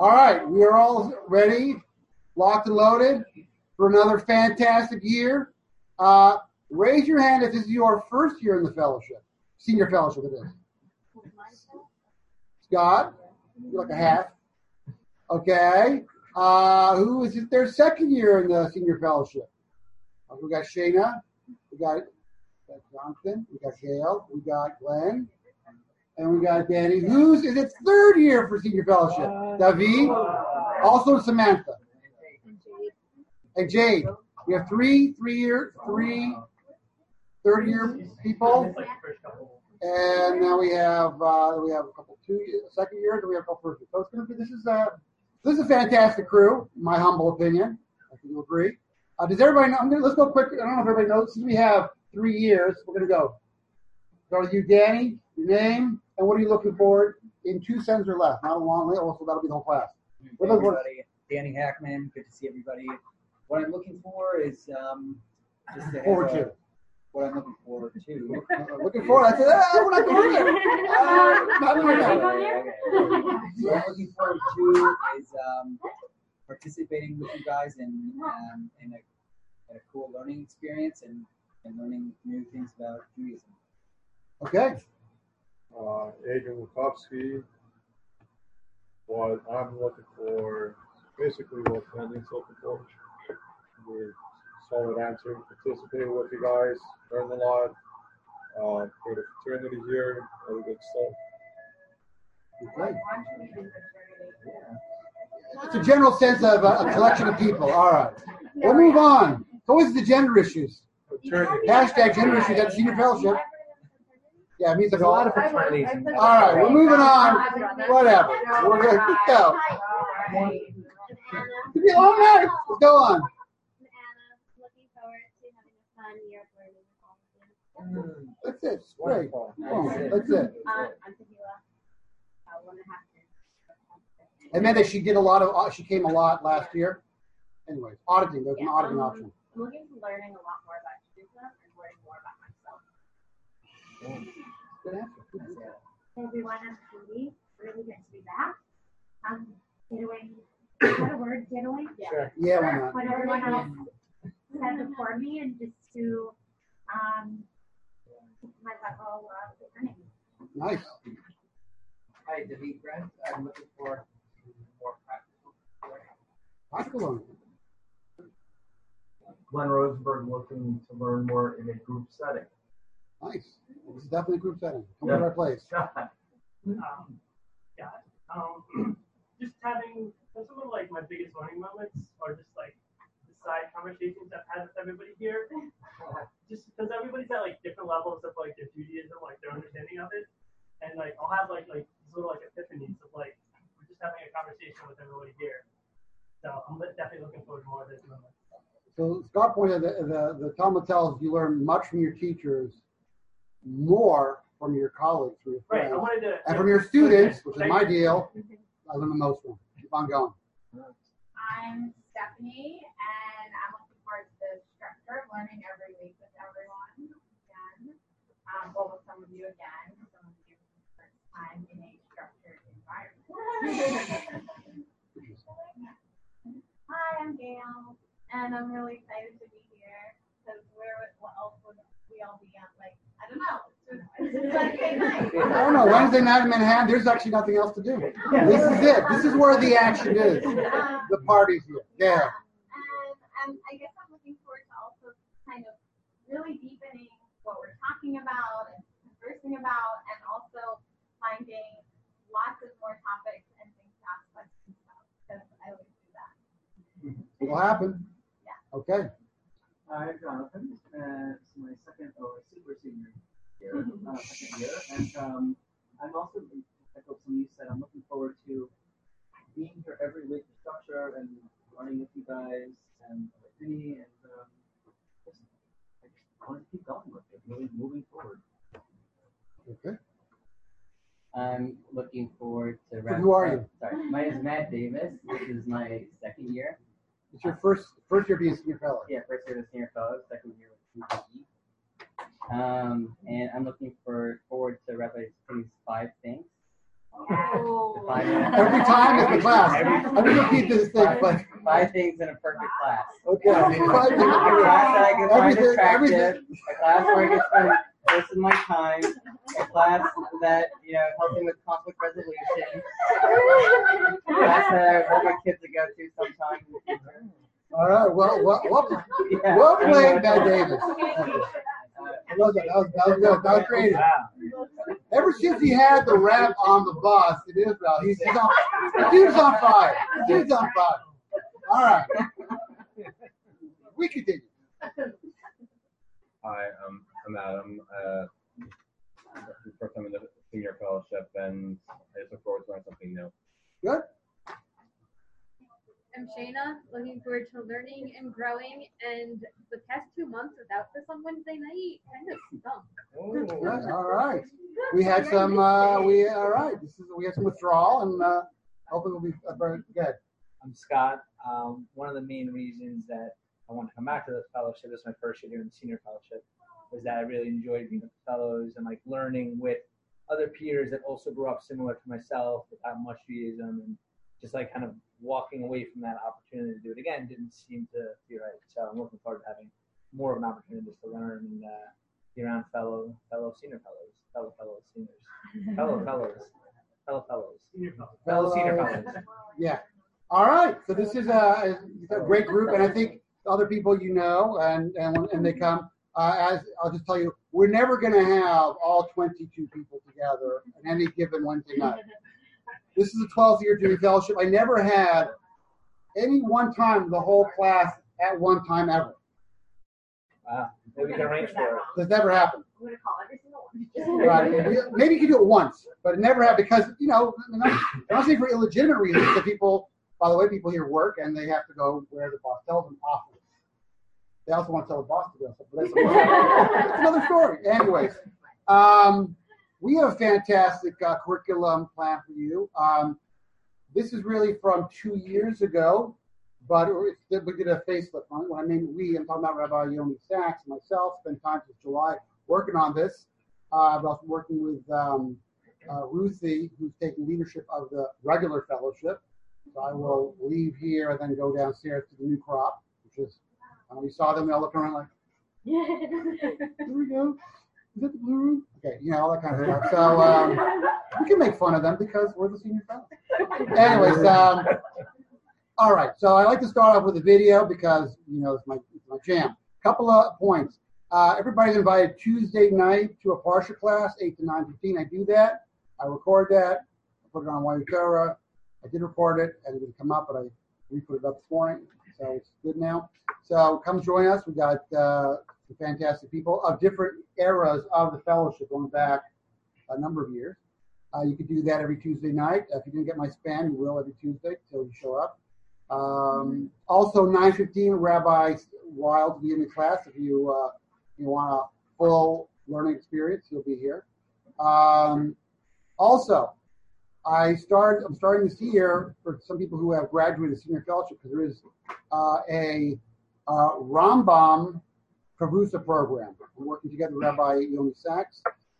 All right, we are all ready, locked and loaded for another fantastic year. Raise your hand if this is your first year in the fellowship, senior fellowship it is. Scott, you're like a half. Okay. Who is it their second year in the senior fellowship? We got Shayna, we got Jonathan, we got Gail, we got Glenn, and we got Danny. Who's in its third year for senior fellowship? David, also Samantha, and Jade. We have three third-year people, and now we have a couple second years, and we have a couple first years. So it's going to be this is a fantastic crew, in my humble opinion. I think you'll agree. Does everybody know? Let's go quick. I don't know if everybody knows. Since we have 3 years, we're going to go. Start with you, Danny. Your name and what are you looking for in 2 sentences or less? Not a long way. Also, that'll be the whole class. Hey everybody, Danny Hackman. Good to see everybody. What I'm looking for is just to have what I'm looking forward to. Looking forward. I said, we're not going there. Not right now. Okay. What I'm looking forward to is participating with you guys in a cool learning experience and learning new things about Judaism. Okay. Adrian Wachowski. What I'm looking for, basically what Brendan's looking for. Solid answer. Participated with you guys, learned a lot. For the fraternity here, really good stuff. Okay. It's a general sense of a collection of people. All right. We'll move on. So what's the gender issues? Hashtag gender issues at the senior fellowship. Yeah, it means there's a lot of fraternities. All right, we're moving on. Whatever. We're going to go. All right, let's go on. Looking forward to having a fun year of learning with all of you. That's it. Great. That's it. I'm Tahila. 1.5 years. And then she did a lot of. She came a lot last year. Anyways, auditing. There's an auditing option. I'm looking to learning a lot more about Judaism and learning more about myself. Good answer. Hey everyone, I'm Judy. Really good to be back. Getaway. Is that a word? Getaway? Yeah. Sure. Yeah, why not? What everyone else said before me, and just to my level of learning. Nice. Hi, David Grant. I'm looking for more practical learning. Practical learning. Glenn Rosenberg looking to learn more in a group setting. Nice. This is definitely a group setting. Come to our place. Just having some of like my biggest learning moments are just like the side conversations I've had with everybody here. Just because everybody's at like different levels of like their Judaism, like their understanding of it, and like I'll have like these little like epiphanies of like we're just having a conversation with everybody here. So I'm definitely looking forward to more of this moment. So Scott pointed out the Talmud tells you learn much from your teachers, more from your colleagues, from your friends, and from your students, which is my deal. I learn the most from. Keep on going. I'm Stephanie, and I'm looking forward to the structure of learning every week with everyone again. With some of you again, some of you for the first time in a structured environment. Hi, I'm Gail, and I'm really excited to be here because what else would we all be on? Like, I don't know. It's Wednesday night. I don't know. Wednesday night in Manhattan, there's actually nothing else to do. This is it. This is where the action is. The party's here. Yeah. And I guess I'm looking forward to also kind of really deepening what we're talking about and conversing about, and also finding lots of more topics and things to ask questions about, because I always do that. It'll happen. Yeah. Okay. Hi, Jonathan. It's my second super senior year, second year, and I'm also, like what some of you said, I'm looking forward to being here every week for structure and learning with you guys and with me, and I want to keep going with it, really moving forward. Okay. I'm looking forward to. Who are you? Sorry, my name is Matt Davis. This is my second year. It's your first year being a senior fellow. Yeah, first year as senior fellow, second year with CPE. And I'm looking forward to Rabbi Spinny's 5 things. Oh. The 5 minutes. Every time it's the class. Let me repeat this thing. But, 5 things in a perfect class. okay. A class that I can find attractive. A class where I get to most of my time. A class that, helping with conflict resolution. A class that I want my kids to go to sometime in the future. All right. Yeah. Well played, Matt Davis. I love that. That was good. That was creative. Ever since he had the rap on the bus in Israel, he's on. The dude's on fire. The dude's on fire. All right. We continue. Hi, I'm Adam. First time in the senior fellowship, and I just look forward to learning something new. Good. I'm Shayna, looking forward to learning and growing, and the past 2 months without this on Wednesday night kind of stunk. Good. All right. We had some. We had some withdrawal, and hopefully we'll be very good. I'm Scott. One of the main reasons that I wanted to come back to this fellowship, this is my first year doing the senior fellowship, was that I really enjoyed being with fellows and like learning with other peers that also grew up similar to myself without much Judaism, and just like kind of walking away from that opportunity to do it again didn't seem to be right. So I'm looking forward to having more of an opportunity just to learn and be around fellow senior fellows, fellow seniors, fellow senior fellows. Yeah. All right. So this is a great group, and I think other people and they come. As I'll just tell you, we're never going to have all 22 people together on any given Wednesday night. This is the 12th year doing fellowship. I never had any one time the whole class at one time ever. Wow. Maybe we can arrange for it. That's never happened. I'm going to call every single one. Right. Maybe you can do it once, but it never happened because, I'm not saying for illegitimate reasons, that people, by the way, people here work and they have to go where the boss tells them often. They also want to tell the boss to go, but that's another story. Anyways, we have a fantastic curriculum plan for you. This is really from 2 years ago, but we did a facelift on it. When I mean we, I'm talking about Rabbi Yoni Sachs and myself, spent time since July working on this. I've also working with Ruthie, who's taking leadership of the regular fellowship. So I will leave here and then go downstairs to the new crop, which is, we saw them, we all looked around like, here we go. Is that the blue room? Okay, all that kind of stuff. So we can make fun of them because we're the senior fellows. Anyways, all right. So I like to start off with a video because, it's my jam. Couple of points. Everybody's invited Tuesday night to a Parsha class, 8 to 9:15. I do that. I record that. I put it on YU Torah. I did record it, and it didn't come up, but I re-put it up this morning. So it's good now. So come join us. We got some fantastic people of different eras of the fellowship going back a number of years. You could do that every Tuesday night. If you didn't get my spam, you will every Tuesday until you show up. Also, 9:15, Rabbi Wild will be in the class. If you want a full learning experience, he'll be here. Also, I'm starting this year for some people who have graduated senior fellowship because there is a Rambam Kavrusa program. We're working together with Rabbi Yoni Sachs,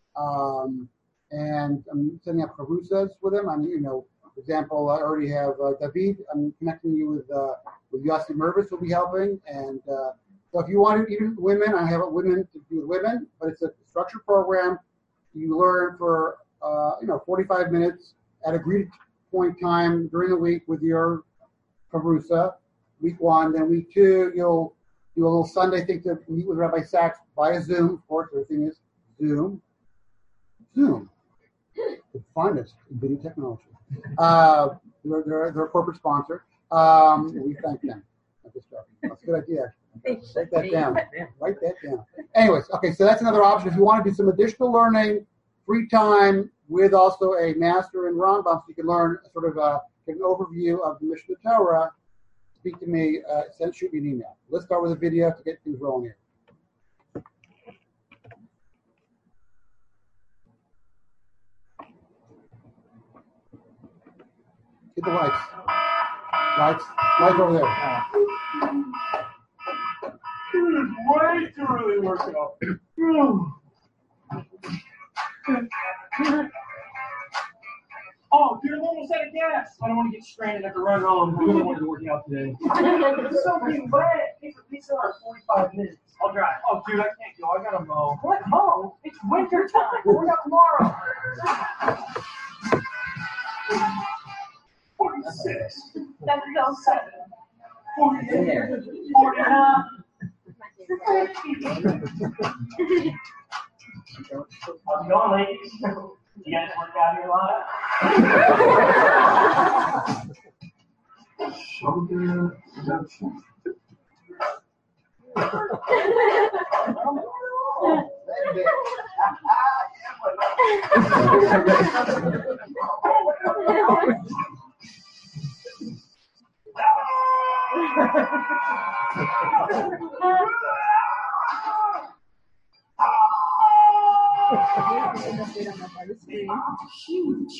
and I'm setting up Kavrusas with him. For example, I already have David. I'm connecting you with Yossi Mervis, who'll be helping. And so if you want to, even women, I have women to do with women, but it's a structured program. You learn for 45 minutes at agreed point time during the week with your Kavrusa. Week 1, then week 2, you'll do a little Sunday thing to meet with Rabbi Sachs via Zoom. Of course, everything is Zoom. The finest in video technology. They're a corporate sponsor. We thank them. That's a good idea. Write that down. Write that down. Anyways, okay, so that's another option. If you want to do some additional learning, free time, with also a master in Rambam, so you can learn get an overview of the Mishnah Torah, speak to me, shoot me an email. Let's start with a video to get things rolling here. Get the lights. Lights over there. It is way too early to work it up. Oh, Dude, I'm almost out of gas. I don't want to get stranded at the run home. I really wanted to work out today. It's soaking wet. It's at least another 45 minutes. I'll drive. Oh, dude, I can't go. I gotta mow. What mow? It's winter time. We're out tomorrow. 46. That's 7. 48. 49. How's it going, ladies? You guys work out here a lot? Huge.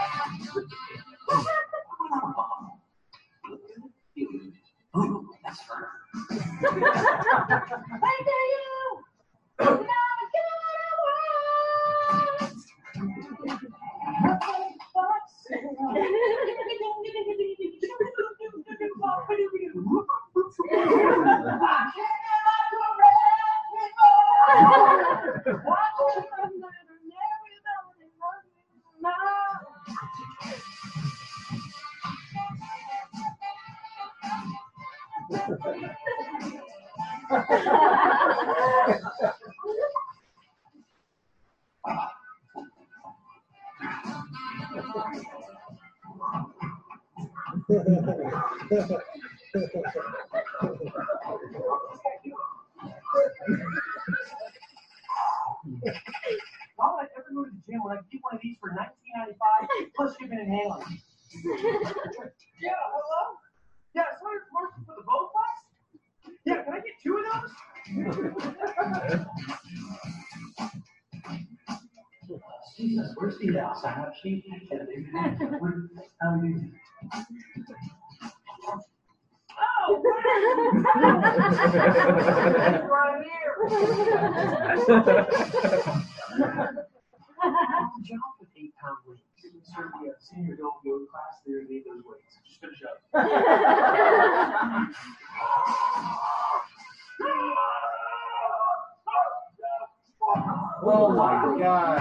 Oh, that's her. Why would I ever go to the gym when I can get one of these for $19.95 plus shipping and handling? Yeah, hello? Yeah, so you're commercial for the Bowflex? Yeah, can I get 2 of those? Jesus, where's the sign up sheet? How do you? Oh, right here. Jump with 8-pound weights. Certainly a senior adult yoga class, they need those weights. Just finish up. Oh my God.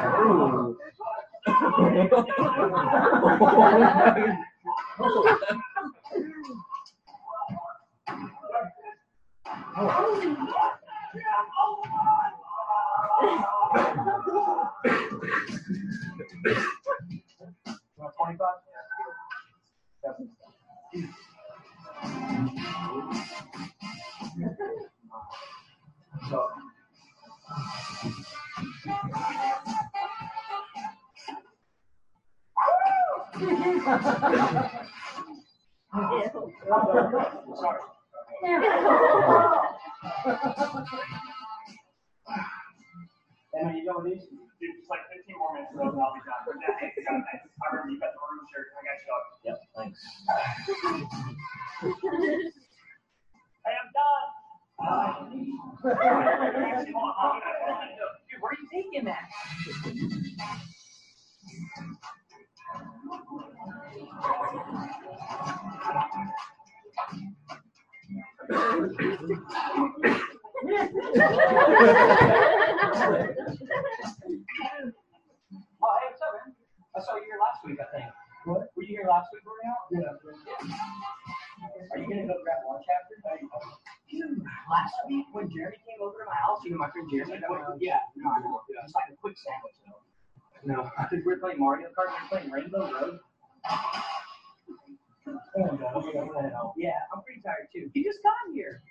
Want 25? So. Sorry. Emma, you done with these? Dude, just like 15 more minutes and I'll be done. Thanks. I remember you got the maroon shirt. I got you up. Yep, thanks. Hey, I'm done. Dude, where are you taking that? Oh, hey, what's up, man? I saw you here last week, I think. What? Were you here last week, Bruno? Yeah. Are you gonna go grab lunch after? Dude, last week when Jeremy came over to my house, you know my friend Jeremy? Yeah. Just like a quick sandwich, you know? No. Because we were playing Mario Kart, we were playing Rainbow Road. Yeah, I'm pretty tired too. You just got here.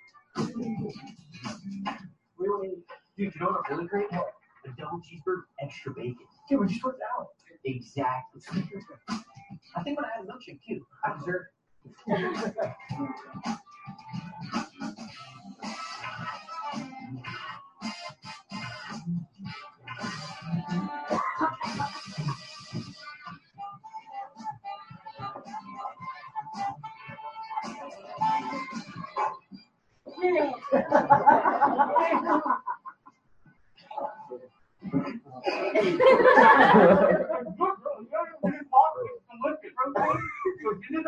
Really? Dude, you know what really great? A double cheeseburger, extra bacon. Dude, we just worked out. Exactly. I think when I had a milkshake too, I deserve it.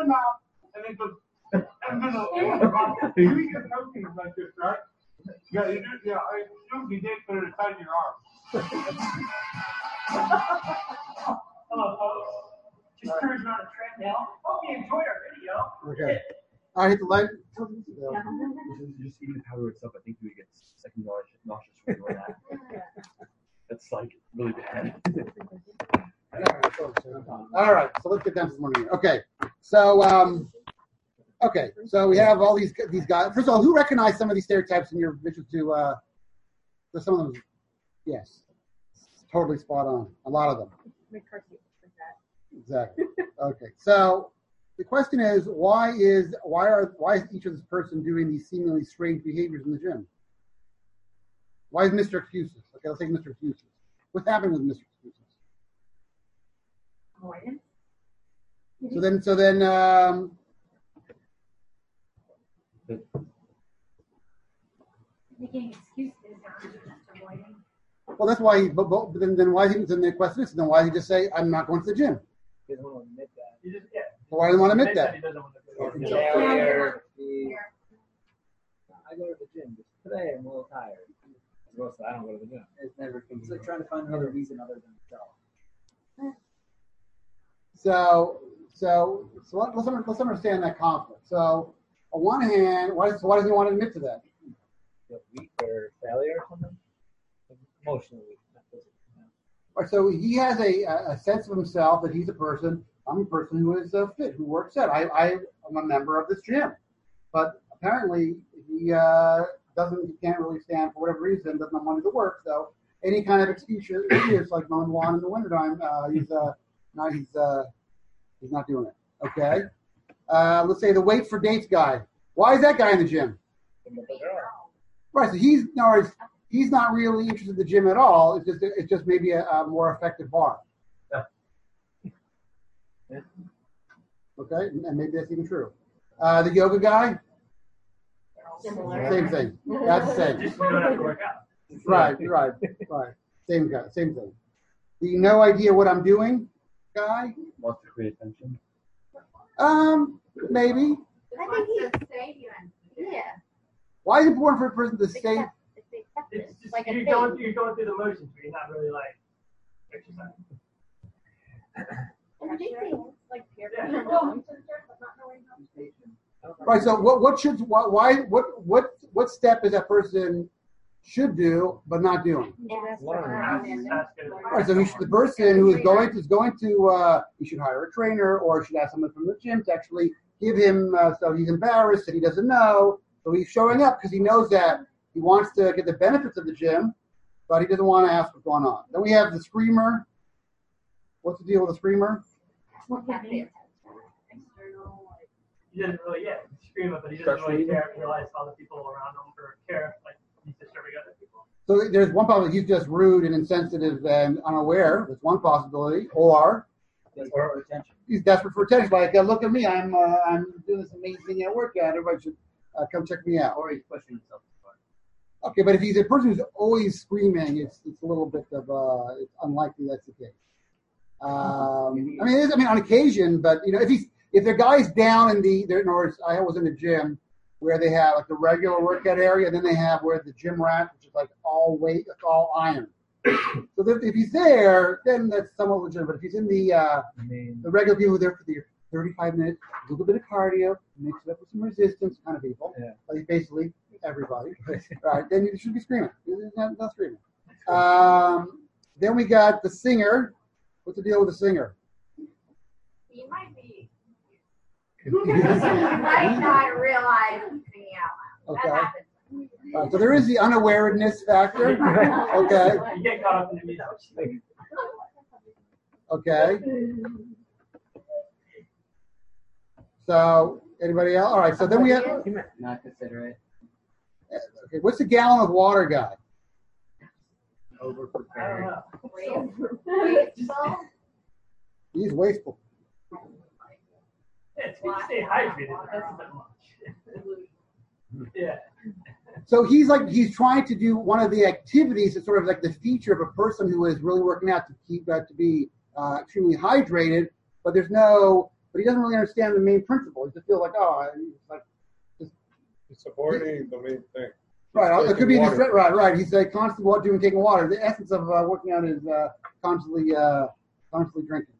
the mouth, and then goes, and then you get protein like this, right? Yeah, you do. Yeah, I assume you did put it inside your arm. Hello, folks. Just cruising on a treadmill. Hope you enjoyed our video. Okay. I hit the light. Just eating the powder itself, I think you would get second nauseous from doing that. That's like really bad. All right, so let's get down to the morning. Okay, so so we have all these guys. First of all, who recognized some of these stereotypes in your vision to some of them? Yes, totally spot on. A lot of them. McCarthy with that. Exactly. Okay, so the question is, why is each of this person doing these seemingly strange behaviors in the gym? Why is Mr. Excuses? Okay, let's take Mr. Excuses. What's happening with Mr. Excuses? Avoidance. So then, Making excuses or just avoiding. well, that's why. But then why is he? Then the question is, then why did he just say, "I'm not going to the gym"? He doesn't want to admit that. He just, yeah. So why doesn't want to admit that? He doesn't want to do it. Failure. I go to the gym just today. I'm a little tired. I don't go to the gym. It's never. It's like trying to find another reason other than yourself. So let's understand that conflict. So on one hand, why does he want to admit to that? Weak or failure or something? Emotionally weak, not physically. Right, so he has a sense of himself that he's a person. I'm a person who is fit, who works out. I'm a member of this gym, but apparently he can't really stand for whatever reason, doesn't want to work. So any kind of excuse, like mowing the lawn in the wintertime, he's not doing it. Okay. Let's say the wait for dates guy. Why is that guy in the gym? Right. So he's not really interested in the gym at all. It's just maybe a more effective bar. Okay, and maybe that's even true. The yoga guy. Similar. Same thing. That's the same. Just we don't have to work out. Right. Same guy. Same thing. The no idea what I'm doing guy. Wants to create attention. Maybe. I think he's stay here. Yeah. Why is it important for a person to stay? It's just, Like a you're going through the motions, but you're not really like exercising. And they say like peer Yeah. pressure belongs to the gym, but not knowing how to. Right. So what step is that person should do but not doing? Right. So the person who is going to he should hire a trainer or should ask someone from the gym to actually give him so he's embarrassed that he doesn't know. So he's showing up because he knows that he wants to get the benefits of the gym, but he doesn't want to ask what's going on. Then we have the screamer. What's the deal with the screamer? He doesn't really, scream it, but he doesn't really care if he realize all the people around him or care like he's disturbing other people. So there's one possibility he's just rude and insensitive and unaware. That's one possibility. Or Desperate for attention. he's desperate for attention. Like, look at me, I'm doing this amazing workout. Everybody should come check me out. Or he's pushing himself too far. Okay, but if he's a person who's always screaming, it's a little bit of it's unlikely that's the case. I mean, on occasion, but if the guy's down in in other words, I was in a gym where they have like the regular workout area, and then they have where the gym rack, which is like all weight, it's all iron. So if he's there, then that's somewhat legitimate. But if he's in the regular people who are there for the 35 minutes, a little bit of cardio, mix it up with some resistance kind of people, like basically everybody, right? Then you should be screaming. Not screaming. Then we got the singer. What's the deal with the singer? He might be. He might not realize he's singing out loud. Okay. That happens. So there is the unawareness factor. Okay. You get caught up in the music. Okay. So anybody else? All right. So then we have. Not considerate. Okay. What's the gallon of water guy? Over I don't prepared. know. Wasteful. He's wasteful. Yeah, it's good to stay hydrated, but that's a bit much. Yeah. So he's trying to do one of the activities that's sort of like the feature of a person who is really working out to keep to be extremely hydrated, but there's no but he doesn't really understand the main principle. He just feels like, He's supporting the main thing. right. It could be water. right. He's like constantly taking water. The essence of working out is constantly drinking.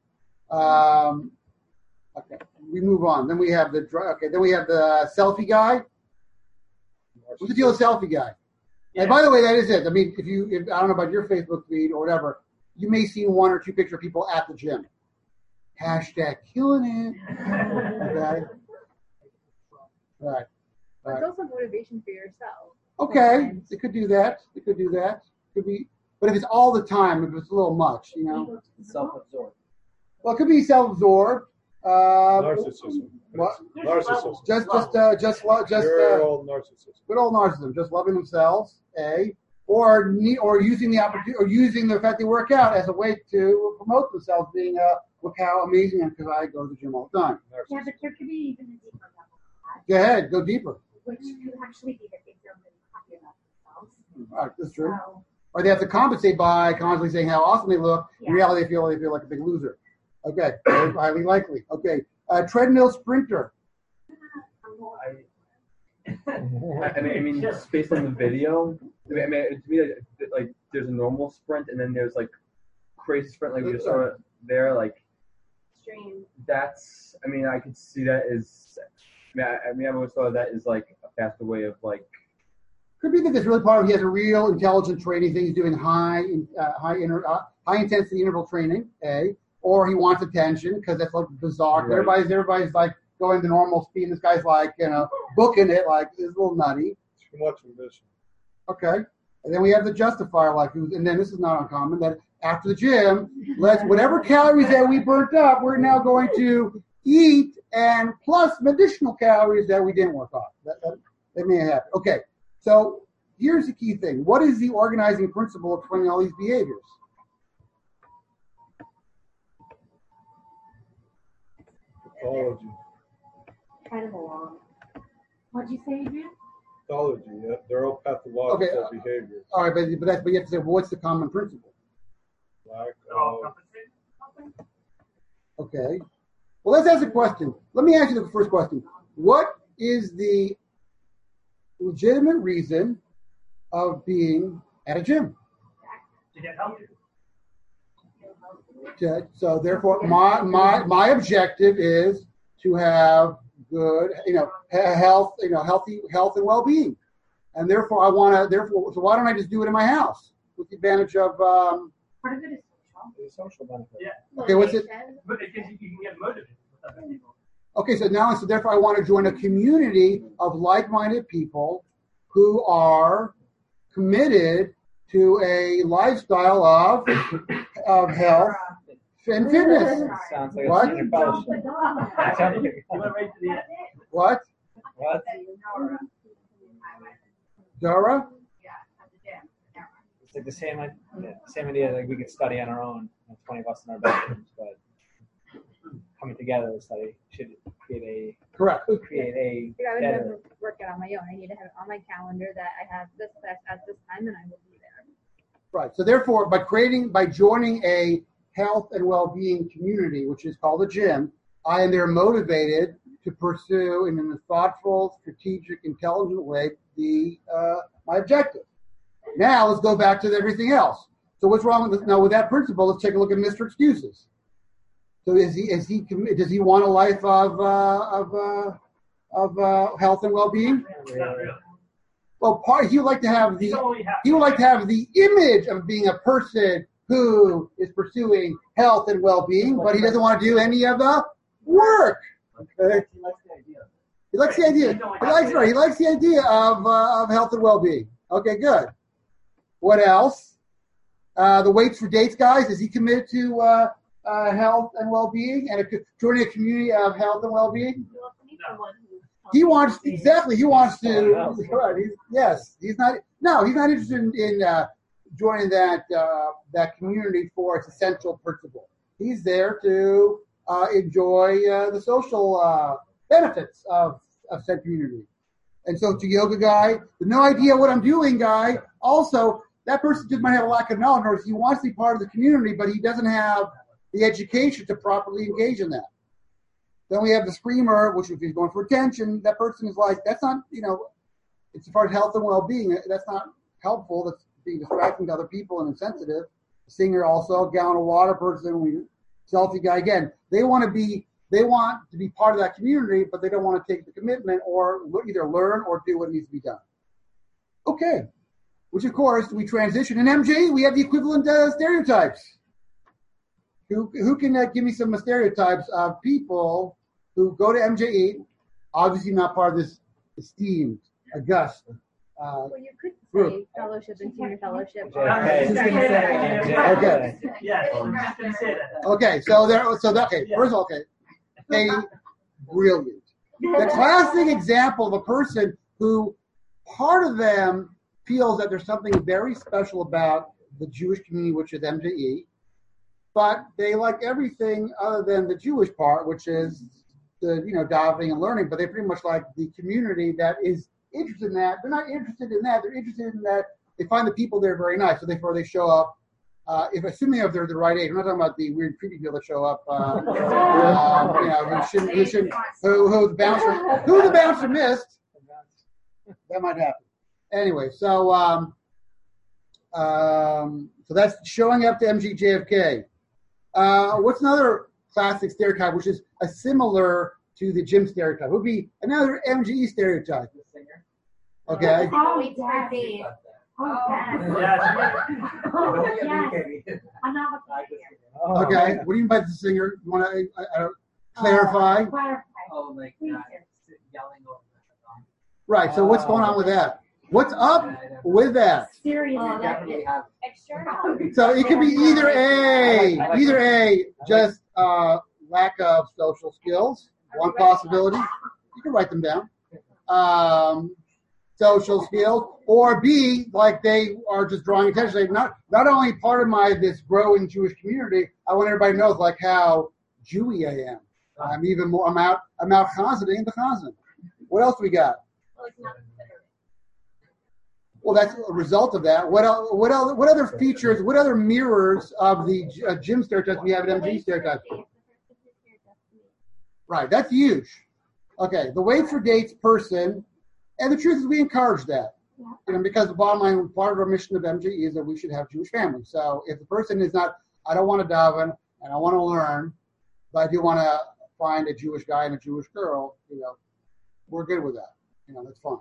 Okay, we move on. Then we have the selfie guy. What's the deal with selfie guy? And by the way, that is it. I mean, if I don't know about your Facebook feed or whatever, you may see one or two pictures of people at the gym. Hashtag killing it. Okay. Right. It's also motivation for yourself. Okay, sometimes. it could do that. Could be, but if it's all the time, if it's a little much, Self-absorbed. Well, it could be self-absorbed. Narcissism. What? Narcissism. Just Pure old narcissism. good old narcissism, just loving themselves, or using the opportunity, or using the fact they work out as a way to promote themselves, being look how amazing I am because I go to the gym all the time. Yeah, but there could be even a deeper level of that, Go ahead, go deeper. which could actually be that they feel really happy about themselves. All right, that's true. So, Or they have to compensate by constantly saying how awesome they look. In Yeah. reality, they feel like a big loser. Okay, highly likely. Okay, treadmill sprinter. I mean, just based on the video, to me, like there's a normal sprint, and then there's like crazy sprint, like we just saw it there. Like extreme. that's, I mean, I could see that as, I've always thought of that as like a faster way of like. Could be that there's really part of he has a real intelligent training thing. He's doing high intensity interval training, or he wants attention because that's like bizarre. Right. Everybody's like going the normal speed. This guy's like booking it like it's a little nutty. Too much ambition. Okay, and then we have the justifier and then this is not uncommon that after the gym, whatever calories that we burnt up, we're now going to eat and plus additional calories that we didn't work off. That may happen. Okay. So here's the key thing. What is the organizing principle of explaining all these behaviors? Pathology. Kind of a long. What'd you say, Adrian? Pathology. Yeah. They're all pathological behaviors. All right, but you have to say, what's the common principle? Lack They're all of compensated. Okay. Well, let's ask a question. Let me ask you the first question. What is the legitimate reason of being at a gym? To get healthy. Okay, so therefore, my objective is to have good, health, healthy health and well-being, and therefore so why don't I just do it in my house with the advantage of Part of it is social. The social benefit. Yeah. Okay, what's it? But it gives you can get motivated with other people. Okay, so therefore I want to join a community of like-minded people who are committed to a lifestyle of health and fitness. Sounds like What? a senior fellowship. Sounds like- You went right to the end. What? What? Dora? Yeah, at the gym. Yeah. It's like the same idea. Like we could study on our own, 20 of us in our bedrooms, but coming together to study should create Correct. a I would better. never work out on my own. I need to have it on my calendar that I have this class at this time and I will be there. Right. So therefore, by joining a health and well-being community, which is called a gym, I am there motivated to pursue in a thoughtful, strategic, intelligent way my objective. Now let's go back to everything else. So what's wrong with with that principle? Let's take a look at Mr. Excuses. So does he want a life of health and well-being? Not really. Well, he would like to have He's only happy. he would like to have the image of being a person who is pursuing health and well-being, but he doesn't want to do any of the work. Okay? He likes the idea. He likes the idea of health and well-being. Okay, good. What else? The Weights for Dates guys. Is he committed to health and well-being and joining a community of health and well-being? He wants exactly. He wants to. Right, he's not. No, he's not interested in joining that community for its essential principle. He's there to enjoy the social benefits of said community. And so, to yoga guy, with no idea what I'm doing, guy. Also, that person just might have a lack of knowledge, or he wants to be part of the community, but he doesn't have the education to properly engage in that. Then we have the screamer, which if he's going for attention, that person is like, that's not, it's as far as health and well-being, that's not helpful. That's being distracting to other people and insensitive. The singer also, gallon of water person, selfie guy. Again, they want to be part of that community, but they don't want to take the commitment or either learn or do what needs to be done. Okay. Which, of course, we transition. In MJ, we have the equivalent stereotypes. Who can give me some stereotypes of people who go to MJE, obviously not part of this esteemed, august Well, you could group. say fellowship and senior fellowship. Okay. Yes, I'm just gonna say that. Okay, first of all, hey, brilliant. The classic example of a person who part of them feels that there's something very special about the Jewish community, which is MJE, but they like everything other than the Jewish part, which is the davening and learning. But they pretty much like the community that is interested in that. They're not interested in that. They're interested in that. They find the people there very nice, so before they show up. Assuming if they're the right age, I'm not talking about the weird creepy people that show up. Who the bouncer missed. That might happen. Anyway, so that's showing up to MGJFK. What's another classic stereotype, which is a similar to the gym stereotype? Would be another MGE stereotype. Okay. Okay. What do you mean by the singer? You want to clarify? Oh, like yelling over the Right. So what's going on with that? What's up with that? So it could be either A, just lack of social skills, one possibility. You can write them down. Social skills, or B, like they are just drawing attention. They not only part of this growing Jewish community, I want everybody to know like how Jewy I am. I'm even more. I'm out chazaning in the chazan. What else we got? Well, that's a result of that. What other features? What other mirrors of the gym stereotypes we have at MG stereotypes? Right, that's huge. Okay, the wait for dates person, and the truth is we encourage that. Because the bottom line, part of our mission of MG is that we should have Jewish families. So if the person is not, I don't want to daven and I want to learn, but I do want to find a Jewish guy and a Jewish girl, we're good with that. That's fine.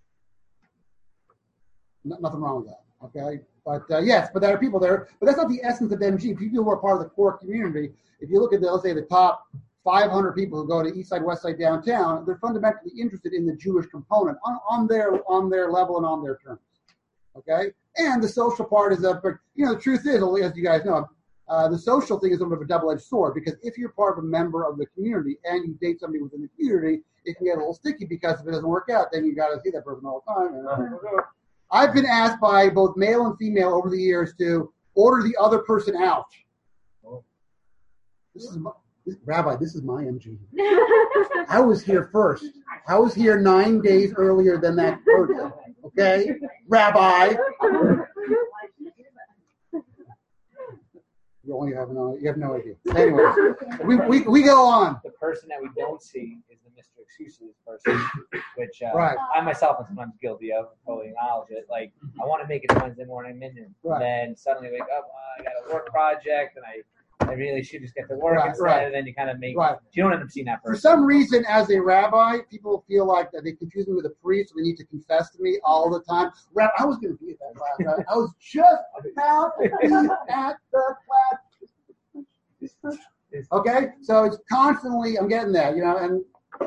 Nothing wrong with that, okay? But yes, but there are people there. But that's not the essence of MG. People who are part of the core community, if you look at let's say the top 500 people who go to East Side, West Side, downtown, they're fundamentally interested in the Jewish component on their level and on their terms, okay? And the social part is the truth is, as you guys know, the social thing is sort of a double-edged sword, because if you're part of a member of the community and you date somebody within the community, it can get a little sticky, because if it doesn't work out, then you got to see that person all the time. I've been asked by both male and female over the years to order the other person out. Rabbi, this is my MG. I was here first. I was here 9 days earlier than that person. Okay, Rabbi. You have no idea. Anyways, we go on. The person that we don't see is the Mr. Excuses person, which right. I myself am sometimes guilty of. Totally acknowledge it. Like, I want to make it Wednesday morning, and then suddenly wake up, I got a work project, and I really should just get to work instead, and then you kind of make you don't end up seeing that person. For some reason, as a rabbi, people feel like that they confuse me with a priest, so they need to confess to me all the time. Rabbi, I was going to be at that class. Right? I was just about to be at the class. Okay, so it's constantly, I'm getting that, and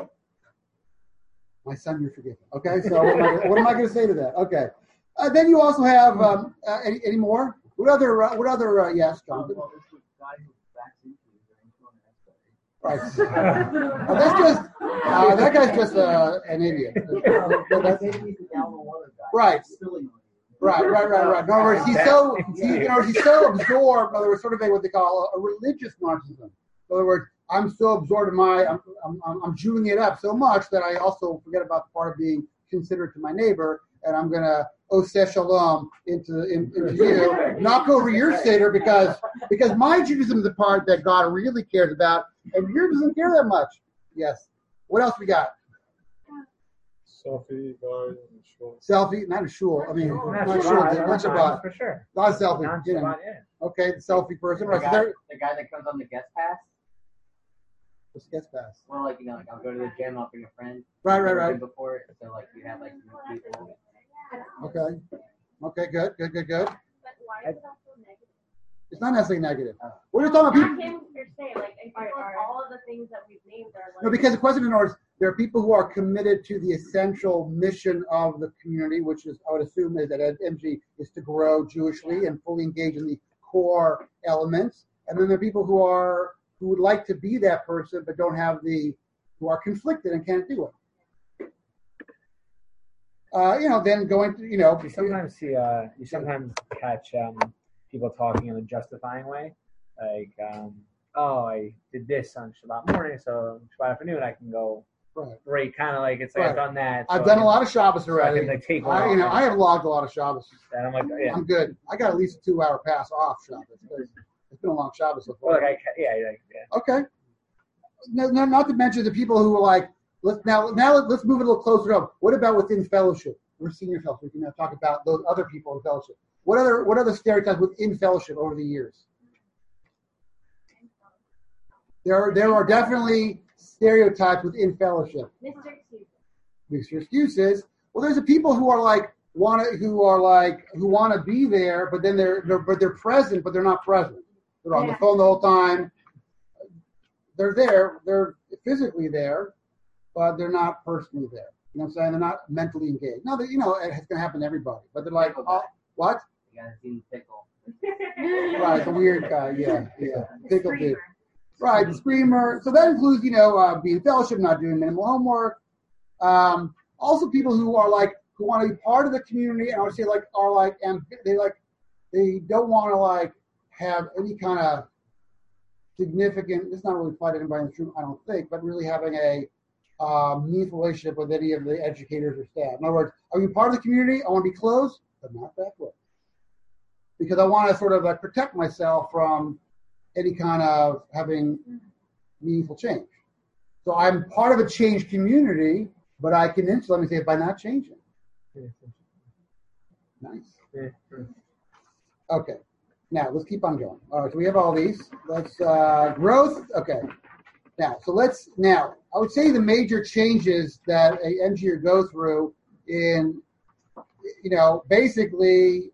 my son, you're forgiven. Okay, so what am I going to say to that? Okay, then you also have any more? What other? Yes, Jonathan. Right. That guy's just an idiot. Right. Right. In other words, he's so absorbed. In other words, sort of what they call a religious narcissism. In other words, I'm so absorbed in I'm Jewing it up so much that I also forget about the part of being considerate to my neighbor, and I'm gonna oseh shalom into you, knock over your seder because my Judaism is the part that God really cares about, and yours doesn't care that much. Yes. What else we got? Selfie guy, sure. Selfie, not a shul. I mean, Not not Shabbat, sure. Not Shabbat, Shabbat. for sure. Not a selfie. Non You know. Shabbat, yeah. Okay, the selfie person. The Right. So guy, there. the guy that comes on the guest pass. Let's guess pass. Well, like like I'll go to the gym, I'll bring a friend. Right. Never been Right. Before, so like we have like new people. Okay. Okay. Good. But why is that so negative? It's not necessarily negative. We're just talking about Not people. him per se. Like I feel like all of the things that we've named are like. No, because the question is, there are people who are committed to the essential mission of the community, which is, I would assume, is that MG is to grow Jewishly and fully engage in the core elements. And then there are people who would like to be that person but don't have who are conflicted and can't do it. Then going to, You sometimes see, you sometimes catch people talking in a justifying way, like, oh, I did this on Shabbat morning, so Shabbat afternoon I can go break. Kind of like it's like I've done that. I've done a lot of Shabbos already. So I can like take one. I have logged a lot of Shabbos. And I'm like, yeah. I'm good. I got at least a 2-hour pass off Shabbos. It's been a long Shabbos so far. Well, like yeah. Okay. No, not to mention the people who are like, let's move it a little closer up. What about within fellowship? We're senior fellowship. We can now talk about those other people in fellowship. What other stereotypes within fellowship over the years? There are definitely stereotypes within fellowship. Mr. Excuses. Well, there's the people who want to be there, but then they're present, but they're not present. They're on the phone the whole time. They're there. They're physically there, but they're not personally there. You know what I'm saying? They're not mentally engaged. No, it's going to happen to everybody. But they're like, oh, what? You gotta see Pickle. Right, the weird guy. Yeah. Pickle dude. Right, the screamer. So that includes, being fellowship, not doing minimal homework. Also, people who want to be part of the community, and I would say they don't want to have any kind of significant. It's not really applied to anybody in the room, I don't think, but really having a meaningful relationship with any of the educators or staff. In other words, I mean, part of the community. I want to be close, but not that close, because I want to sort of protect myself from any kind of having meaningful change. So I'm part of a changed community, but I can insulate myself by not changing. Nice. Okay. Now let's keep on going. All right. So we have all these. Let's growth. Okay. Now I would say the major changes that a engineer go through in, basically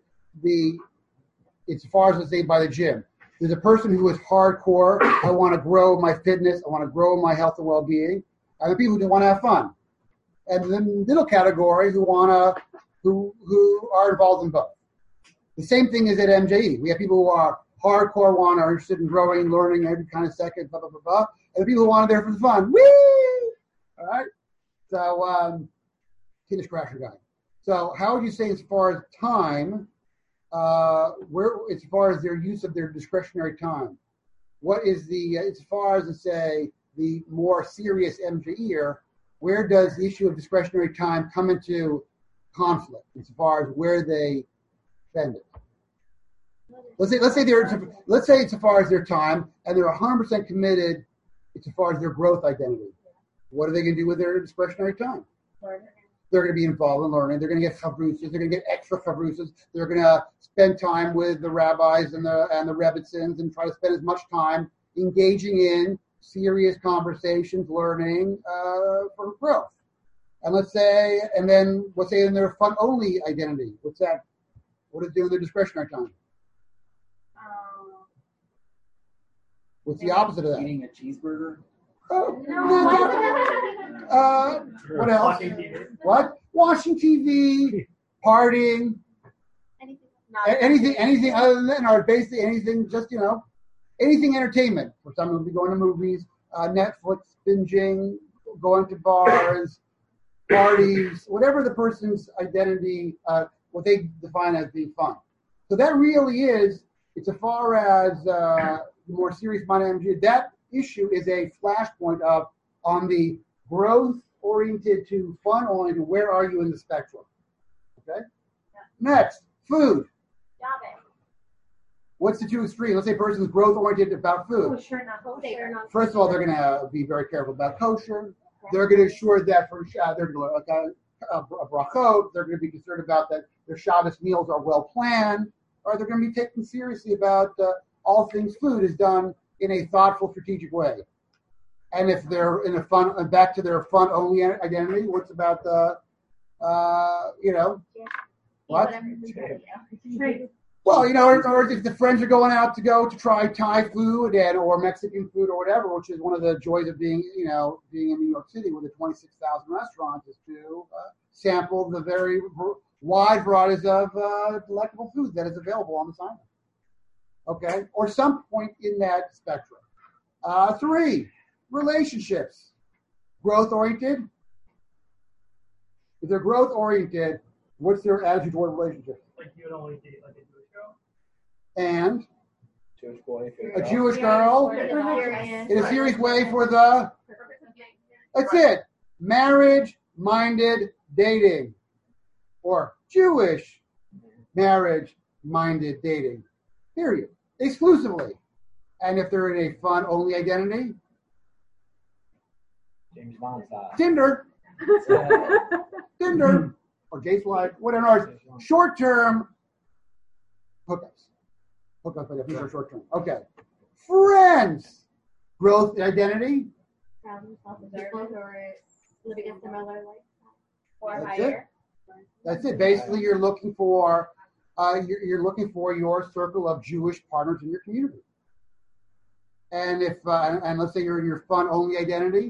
it's as far as, let's say, by the gym. There's a person who is hardcore. I want to grow my fitness. I want to grow my health and well-being. And the people who want to have fun. And the middle category who are involved in both. The same thing is at MJE. We have people who are hardcore, are interested in growing, learning every kind of second, blah, blah, blah, blah. And the people who want it there for the fun. Whee! All right? So, Tennis Crasher guy. So how would you say as far as time, as far as their use of their discretionary time, what is as far as, say, the more serious MJEer, where does the issue of discretionary time come into conflict as far as where they spend it? Let's say it's as far as their time, and they're 100% committed as far as their growth identity. What are they going to do with their discretionary time? They're going to be involved in learning. They're going to get chavrusas. They're going to get extra chavrusas. They're going to spend time with the rabbis and the rebbitzins and try to spend as much time engaging in serious conversations, learning for growth. And let's say in their fun-only identity. What's that? What is doing their discretionary time? What's the opposite of that? Eating a cheeseburger. Oh, what else? Watching TV. What? Watching TV, partying, anything other than that, or basically anything, just, anything entertainment. For some, it'll be going to movies, Netflix, binging, going to bars, parties, whatever the person's identity, what they define as being fun. So that really is, it's as far as the more serious-minded MG, that issue is a flashpoint on the growth-oriented to fun-oriented, where are you in the spectrum? Okay? Next, food. What's the two extremes? Let's say a person is growth-oriented about food. Kosher, not kosher. First of all, they're going to be very careful about kosher. They're going to ensure that for they're going to a brachot, they're going to be concerned about that their Shabbos meals are well planned, or they're going to be taken seriously about all things food is done in a thoughtful, strategic way. And if they're in a fun, back to their fun-only identity, what's about the, what? Well, or if the friends are going out to try Thai food or Mexican food or whatever, which is one of the joys of being in New York City with the 26,000 restaurants, is to sample the very wide varieties of delectable food that is available on the sign. Okay, or some point in that spectrum. 3, relationships, growth-oriented. If they're growth-oriented, what's their attitude toward relationships? Like you would only date like a Jewish girl. And Jewish boy, a Jewish girl in a serious way for the. That's it. Marriage-minded dating, or Jewish marriage-minded dating. Period. Exclusively. And if they're in a fun-only identity, James Bond style. Tinder, or Jake's Life, whatever. Short-term hookups. Hookups, but these are short-term. Okay. Friends. Growth and identity. Living a similar lifestyle. Or That's higher. That's it. Basically, you're looking for your circle of Jewish partners in your community. And if and let's say you're in your fun-only identity,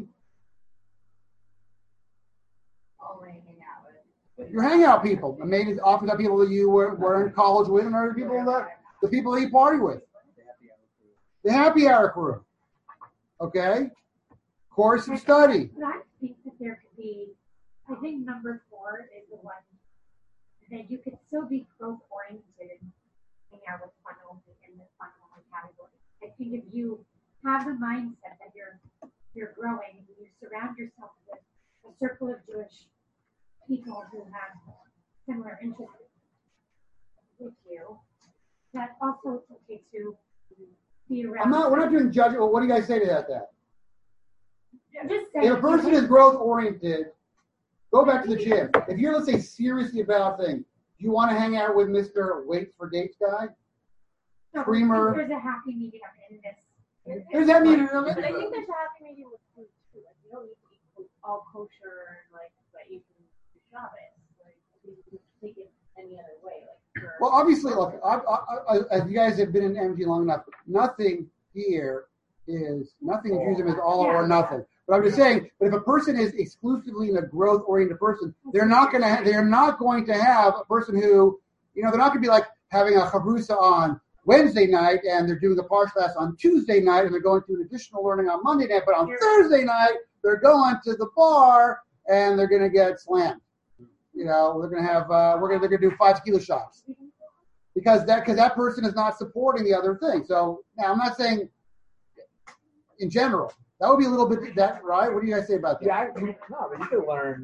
Only hang out with. your hangout people. And maybe often the people that you were in college with, and are the people that you party with. The happy hour crew. Okay? Course of study. But I think that there could be, I think number 4 is the one that you could still be growth oriented and hang out with fun only in the fun only category. I think if you have the mindset that you're growing and you surround yourself with a circle of Jewish people who have similar interests with you, that also it's okay to be around. We're not doing judging. Well, what do you guys say to that? Just saying, If a person is growth oriented, go back to the gym. If you're, let's say, seriously about things, do you want to hang out with Mr. Waits for Dates guy? no, Creamer. there's a happy medium in this. There's that meaning. I think there's a happy medium with food too. Like you don't need to eat all kosher and like that you can do Shabbos. Like you can take it any other way. Well, obviously, look, as you guys have been in MG long enough, nothing here is Judaism is all or nothing. But I'm just saying, but if a person is exclusively a growth-oriented person, they're not going to have a person who, they're not going to be like having a chavrusa on Wednesday night and they're doing a parsha class on Tuesday night and they're going to an additional learning on Monday night, but on Thursday night they're going to the bar and they're going to get slammed. They're going to have they're going to do 5 tequila shots because that person is not supporting the other thing. So now I'm not saying in general. That would be a little bit right. What do you guys say about that? Yeah, but you can learn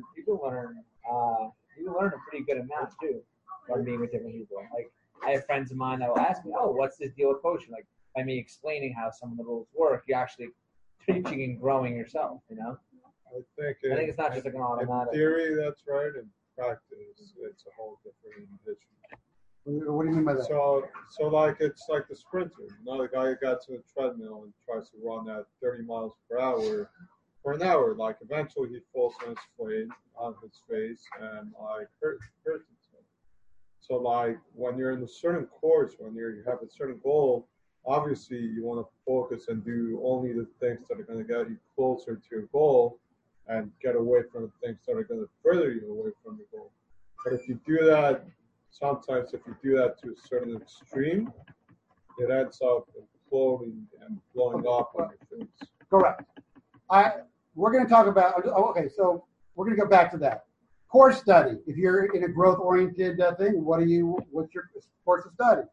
a pretty good amount too from being with different people. Like I have friends of mine that will ask me, "Oh, what's this deal with kosher?" Like by me explaining how some of the rules work, you're actually teaching and growing yourself. I think it's not just like an automatic. In theory, that's right. In practice, it's a whole different issue. What do you mean by that? So like it's like the sprinter. The guy who got to the treadmill and tries to run at 30 miles per hour for an hour. Like eventually he falls on his face and like hurts himself. So like when you're in a certain course, when you have a certain goal, obviously you want to focus and do only the things that are going to get you closer to your goal and get away from the things that are going to further you away from your goal. But if you do that. Sometimes if you do that to a certain extreme, it ends up imploding and blowing up on your face. Correct. We're going to talk about, so we're going to go back to that. Course study. If you're in a growth-oriented thing, what's your course of study?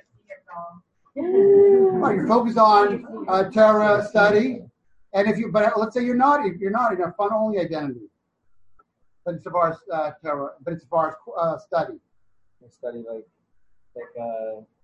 Well, you're focused on Torah study, and but let's say you're not in a fun-only identity, but as far as Torah, but as far as study. Study like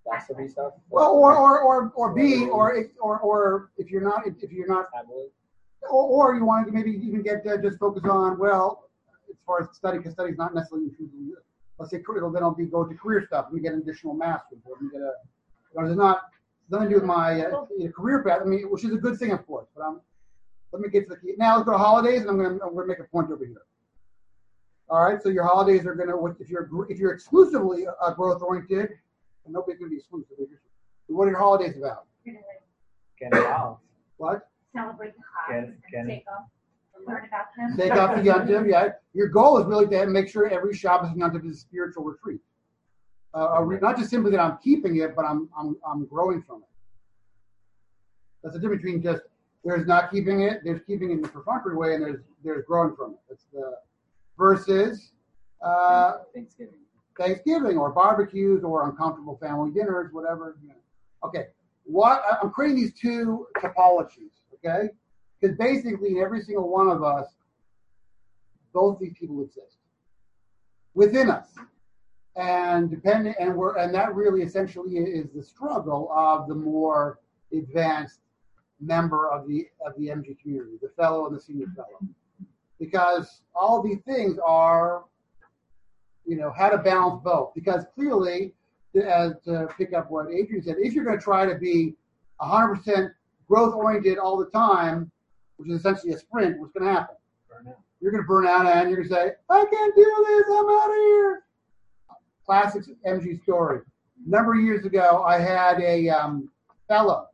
Gossipy stuff. Well, or B, or if you're not Tabloid. or you want to maybe even get just focus on, well, as far as study, because study's not necessarily intrusively good. Let's say it'll then go to career stuff. Let me get an additional master's, or let me get a. There's nothing to do with my career path. I mean, which is a good thing, of course. But let me get to the key. Now let's go to holidays, and I'm gonna make a point over here. All right, so your holidays are gonna, if you're exclusively growth oriented, and nobody's gonna be exclusive. What are your holidays about? Get it out. What? Celebrate the highs and take off, learn about them. Take off the Yontif, yeah. Your goal is really to make sure every Shabbos and Yontif is a spiritual retreat. Not just simply that I'm keeping it, but I'm growing from it. That's the difference between just there's not keeping it, there's keeping it in the perfunctory way, and there's growing from it. That's the versus Thanksgiving or barbecues or uncomfortable family dinners, whatever. You know. Okay, I'm creating these two topologies. Okay, because basically in every single one of us, both these people exist within us, and that really essentially is the struggle of the more advanced member of the MG community, the fellow and the senior fellow, because all these things are, how to balance both. Because clearly, to pick up what Adrian said, if you're going to try to be 100% growth oriented all the time, which is essentially a sprint, what's going to happen? You're going to burn out and you're going to say, I can't do this, I'm out of here. Classic MG story. A number of years ago, I had a fellow.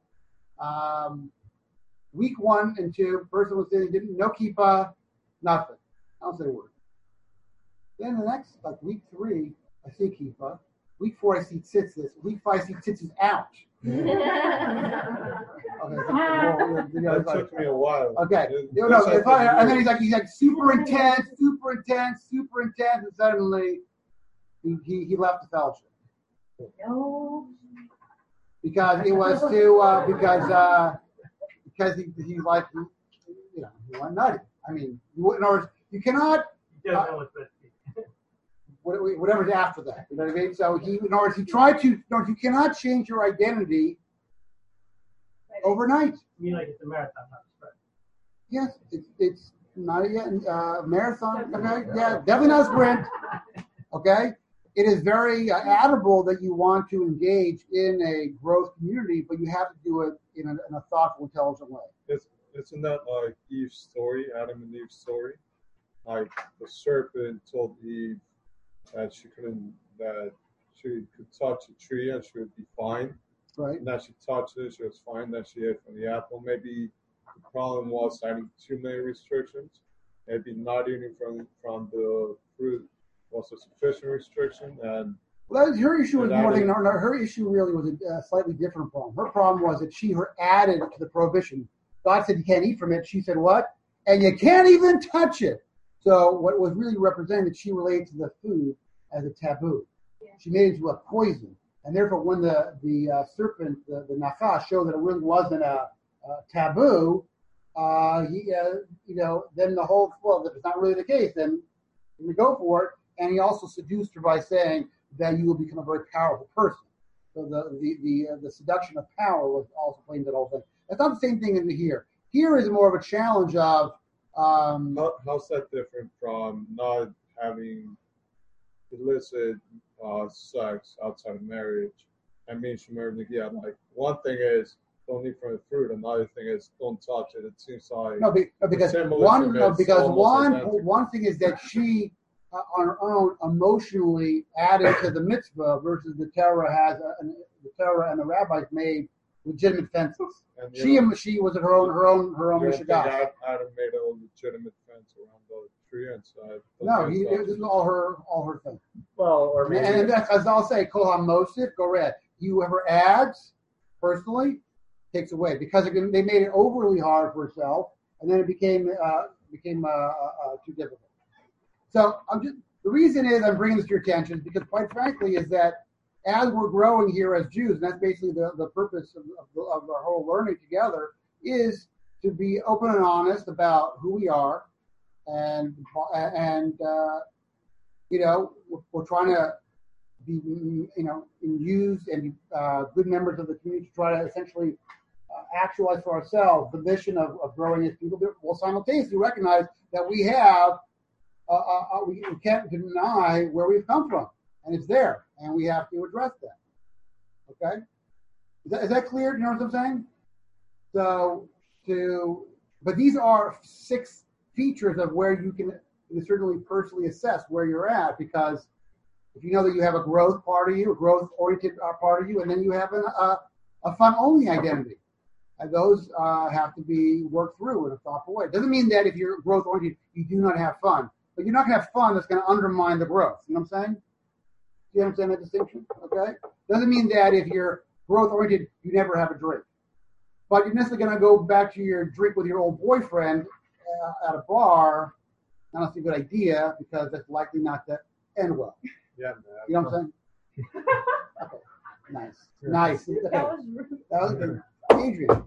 Week 1 and 2, person was sitting, no kippah, nothing. I don't say a word. Then the next, week 3, I see kippah. Week 4, I see tzitzis. Week 5, I see tzitzis out. It took me a while. Okay. And then he's like super intense, and suddenly he left the fellowship. No. Because it was too because he like he went nutty. I mean, in other words, you cannot whatever's after that. You know what I mean? So in other words, he tried to. You cannot change your identity overnight. You mean like it's a marathon, not a sprint? Yes, it's not a marathon. Okay, yeah, definitely not a sprint. Okay, it is very admirable that you want to engage in a growth community, but you have to do it in a thoughtful, intelligent way. Isn't that like Eve's story, Adam and Eve's story? Like the serpent told Eve that she could touch a tree and she would be fine. Right. And that she touched it, she was fine. That she ate from the apple. Maybe the problem was having too many restrictions. Maybe not eating from the fruit was a sufficient restriction. And her issue was more than her issue really was a slightly different problem. Her problem was that she added to the prohibition. God said you can't eat from it. She said what? And you can't even touch it. So what was really represented, she related to the food as a taboo. Yeah. She made it into a poison. And therefore, when the serpent, the nachash, showed that it really wasn't a taboo, then the whole, well, if it's not really the case, then we go for it. And he also seduced her by saying that you will become a very powerful person. So the seduction of power was also playing that whole thing. It's not the same thing in here. Here is more of a challenge of. How's that different from not having illicit sex outside of marriage? I mean, like one thing is don't eat from the fruit, another thing is don't touch it. It seems like because one thing is that she on her own emotionally added to the mitzvah versus the Torah and the rabbis made legitimate fences. And, she was at her own mishagas. Adam made a legitimate fence around the tree inside. No, this is all her thing. Well, or maybe, and as I'll say, Kol HaMosif, go red. Whoever adds, personally, takes away because they made it overly hard for herself, and then it became too difficult. So the reason is I'm bringing this to your attention because, quite frankly, is that as we're growing here as Jews, and that's basically the purpose of our whole learning together, is to be open and honest about who we are, and we're trying to be, used and be good members of the community to try to essentially actualize for ourselves the mission of growing as people, while simultaneously recognize that we have, we can't deny where we've come from, and it's there, and we have to address that. Okay? Is that clear? You know what I'm saying? But these are 6 features of where you can certainly personally assess where you're at, because if you know that you have a growth part of you, a growth-oriented part of you, and then you have a fun-only identity. And those have to be worked through in a thoughtful way. It doesn't mean that if you're growth-oriented, you do not have fun. But you're not going to have fun that's going to undermine the growth. You know what I'm saying? Do you understand that distinction? Okay? Doesn't mean that if you're growth-oriented, you never have a drink. But you're necessarily going to go back to your drink with your old boyfriend at a bar. Not a good idea, because that's likely not to end well. Yeah, man. You know what I'm saying? Okay. Nice. That was rude. That was good. Adrian.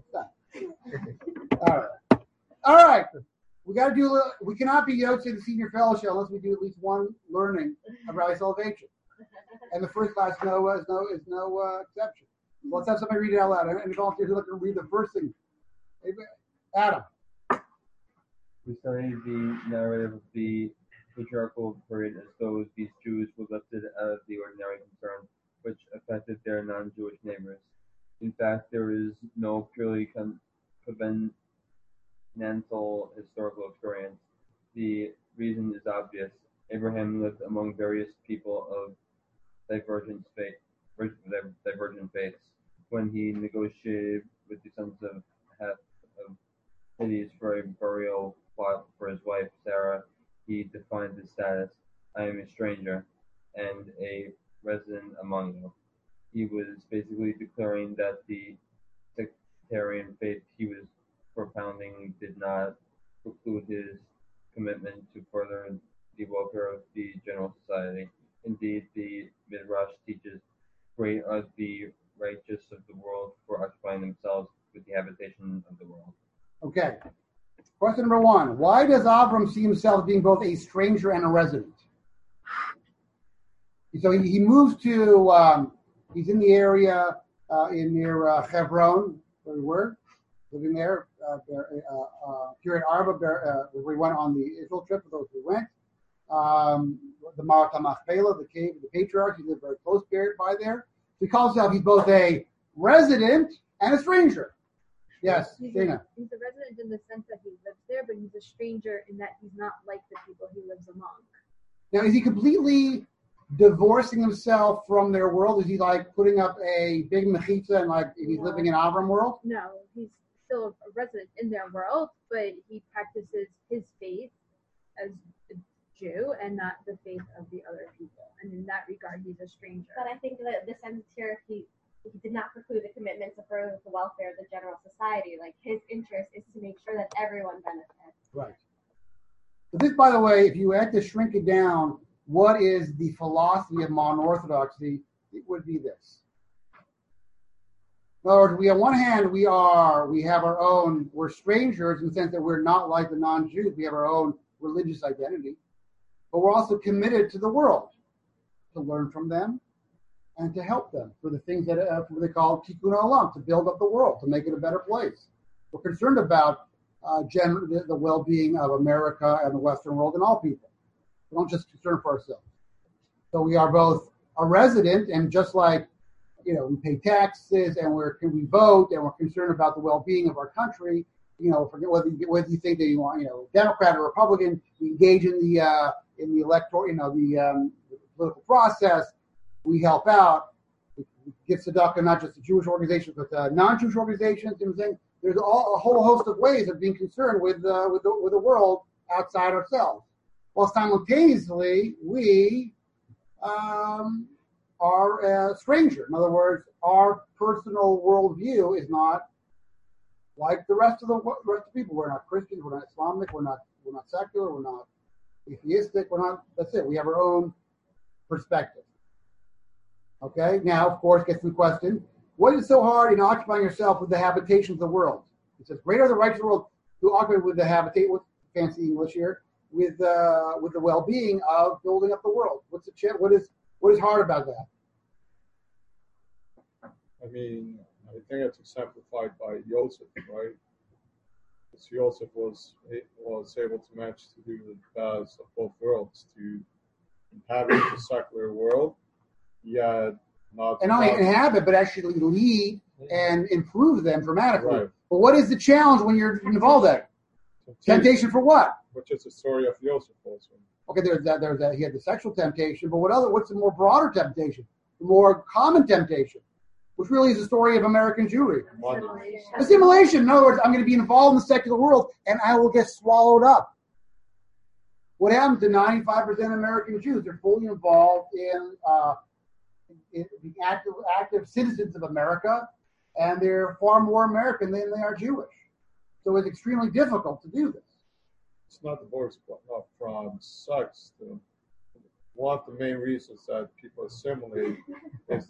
All right. We got to do. We cannot be Yotze the Senior Fellowship unless we do at least one learning of Rabbi Soloveitchik. And the first class is no exception. So let's have somebody read it out loud. Any volunteers who like to read the first thing? Adam. We study the narrative of the patriarchal period as though these Jews were lifted out of the ordinary concerns which affected their non-Jewish neighbors. In fact, there is no purely covenantal historical experience. The reason is obvious. Abraham lived among various people of divergent faiths. When he negotiated with the sons of Heth of cities for a burial plot for his wife Sarah, he defined his status: "I am a stranger and a resident among you." He was basically declaring that the sectarian faith he was propounding did not preclude his commitment to further the welfare of the general society. Indeed, the Midrash teaches, "Great are the righteous of the world for occupying themselves with the habitation of the world." Okay. Question number 1. Why does Avram see himself being both a stranger and a resident? So he moves to, he's in the area near Hebron, where we were, living there, Kiryat Arba, where we went on the Israel trip, for those who went. The Marat HaMachpelah, the cave of the patriarchs, he lived very close by there. So he calls himself, he's both a resident and a stranger. Yes, Dana. He's a resident in the sense that he lives there, but he's a stranger in that he's not like the people he lives among. Now, is he completely divorcing himself from their world? Is he like putting up a big mechitza and like he's living in Avram world? No, he's still a resident in their world, but he practices his faith as a Jew and not the faith of the other people. And in that regard, he's a stranger. But I think that the sense here, he did not preclude the commitment to further the welfare of the general society. Like, his interest is to make sure that everyone benefits. Right. But this, by the way, if you had to shrink it down, what is the philosophy of modern Orthodoxy? It would be this. In other words, on one hand, we have our own, we're strangers in the sense that we're not like the non-Jews. We have our own religious identity. But we're also committed to the world, to learn from them and to help them for the things that what they call tikkun olam, to build up the world, to make it a better place. We're concerned about the well-being of America and the Western world and all people. We don't just concern for ourselves. So we are both a resident, and just like, we pay taxes and we vote and we're concerned about the well-being of our country. Forget whether you think that you want, Democrat or Republican, we engage in the electoral, the political process. We help out. We give tzedakah not just to Jewish organizations, but non-Jewish organizations. There's a whole host of ways of being concerned with the world outside ourselves, while simultaneously we are a stranger. In other words, our personal worldview is not like the rest of the people. We're not Christians. We're not Islamic. We're not secular. We're not atheistic. We're not. That's it. We have our own perspective. Okay. Now, of course, gets the question: what is so hard in occupying yourself with the habitations of the world? It says, "Greater are the righteous of the world who occupy with the habitate." With fancy English here, with the well-being of building up the world. What is What is hard about that? I mean, I think it's exemplified by Joseph, right? Because Joseph was able to match to do the best of both worlds, to inhabit the secular world, yet not. And not only inhabit, but actually lead and improve them dramatically. Right. But what is the challenge when you're involved in that? Temptation for what? Which is the story of Joseph also. Okay, there's that. He had the sexual temptation, but what's the more broader temptation? The more common temptation, which really is the story of American Jewry. Assimilation. In other words, I'm going to be involved in the secular world, and I will get swallowed up. What happens to 95% of American Jews? They're fully involved in being active citizens of America, and they're far more American than they are Jewish. So it's extremely difficult to do this. It's not divorce from sex. One of the main reasons that people assimilate is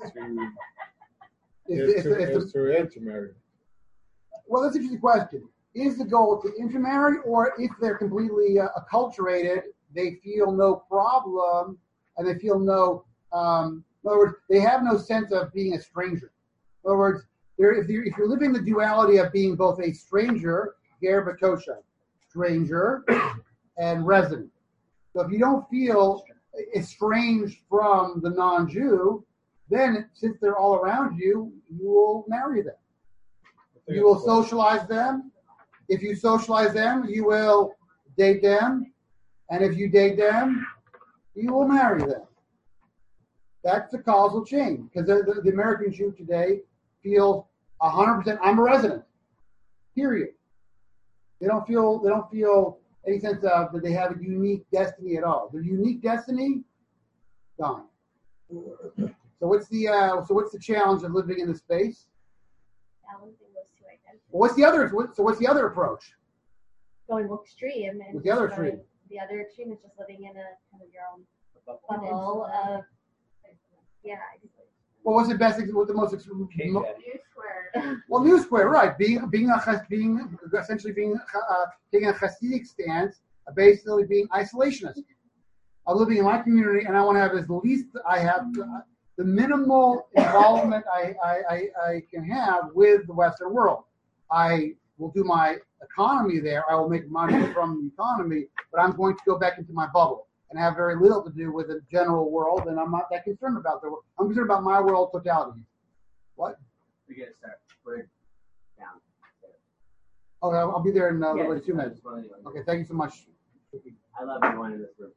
to intermarry. Well, that's an interesting question. Is the goal to intermarry, or if they're completely acculturated, they feel no problem, and they feel no, in other words, they have no sense of being a stranger. In other words, if you're living the duality of being both a stranger, ger batosha, stranger, and resident. So if you don't feel estranged from the non-Jew, then since they're all around you, you will marry them. You will socialize them. If you socialize them, you will date them. And if you date them, you will marry them. That's the causal chain. Because the American Jew today feels 100%, I'm a resident. Period. They don't feel any sense of that they have a unique destiny at all. Their unique destiny, gone. So what's the challenge of living in the space? Balancing those two identities. What's the other approach? Going extreme. And What's the other extreme? The other extreme is just living in a kind of your own bubble of, yeah. Well, what's the best? What's the most extreme? New Square. Well, New Square, right? Being essentially taking a Hasidic stance, basically being isolationist. I'm living in my community, and I want to have as least I have the minimal involvement I can have with the Western world. I will do my economy there. I will make money from the economy, but I'm going to go back into my bubble and have very little to do with the general world, and I'm not that concerned about the world. I'm concerned about my world totality. What? We get to start. We're down. Oh, I'll be there in literally 2 minutes. Okay, thank you so much. I love everyone in this room.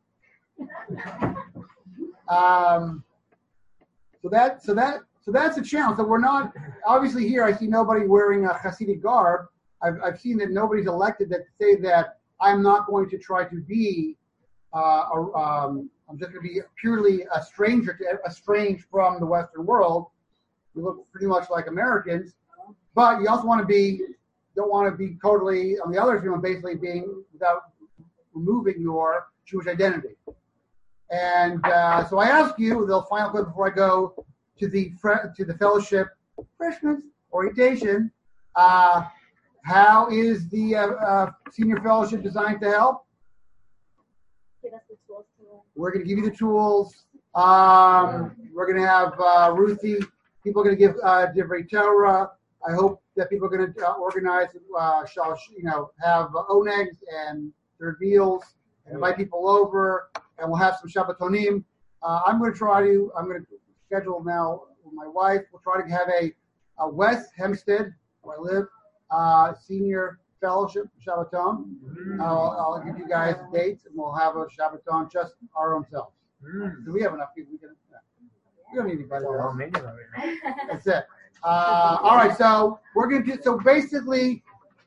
So that's a challenge. So we're not obviously here. I see nobody wearing a Hasidic garb. I've seen that nobody's elected that say that I'm not going to try to be. I'm just going to be purely a stranger, estranged from the Western world. We look pretty much like Americans, but you also don't want to be totally on the other extreme, basically being without removing your Jewish identity. And so I ask you the final question before I go to the fellowship freshman orientation. How is the senior fellowship designed to help? Give us the tools to learn. We're going to give you the tools. We're going to have Ruthie. People are going to give Divrei Torah. I hope that people are going to organize, have onegs and reveals and invite people over, and we'll have some Shabbatonim. I'm going to schedule now with my wife. We'll try to have a West Hempstead, where I live, senior fellowship Shabbaton. I'll give you guys dates, and we'll have a Shabbaton just our own selves. Do we have enough people? We don't need anybody else. That's it. All right, so we're going to do, so basically,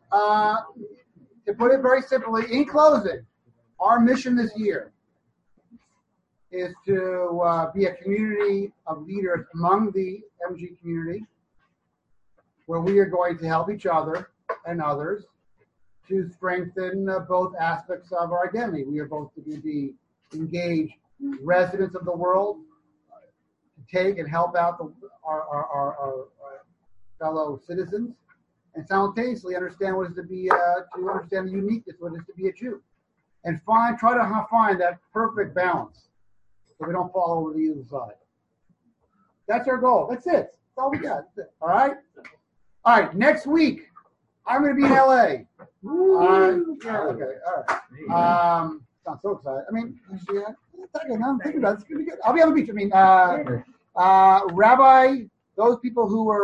to put it very simply, in closing, our mission this year is to be a community of leaders among the MG community, where we are going to help each other and others to strengthen both aspects of our identity. We are both going to be engaged residents of the world, to take and help out our fellow citizens, and simultaneously understand what it is to understand the uniqueness, what it is to be a Jew, and try to find that perfect balance. so we don't fall over to the other side. That's our goal. That's it. That's all we got. That's it. All right? All right, next week, I'm going to be in LA. Yeah, okay, all right. Sounds so excited. I mean, yeah, I'm thinking about it. It's going to be good. I'll be on the beach. I mean, Rabbi, those people who are